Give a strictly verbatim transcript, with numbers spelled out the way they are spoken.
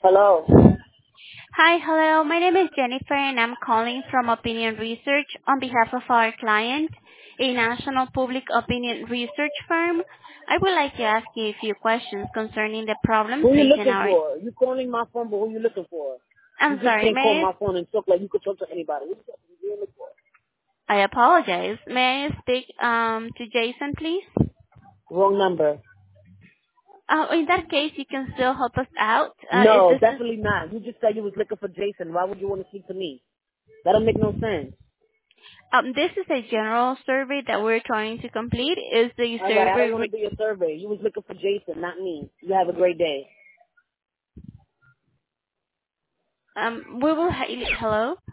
Hello. Hi. Hello. My name is Jennifer, and I'm calling from Opinion Research on behalf of our client, a national public opinion research firm. I would like to ask you a few questions concerning the problems Who you facing looking our... for? You calling my phone, but who you looking for? You I'm just sorry, can't call may my phone and talk like you could talk to anybody. What you looking for? I... I apologize. May I speak um to Jason, please? Wrong number. Uh, In that case, you can still help us out. Uh Is No, this... definitely not. You just said you was looking for Jason. Why would you want to speak to me? That don't make no sense. um This is a general survey that we're trying to complete. Is the All right, I don't survey... want to re- do your survey. You was looking for Jason, not me. You have a great day. um We will... ha- Hello?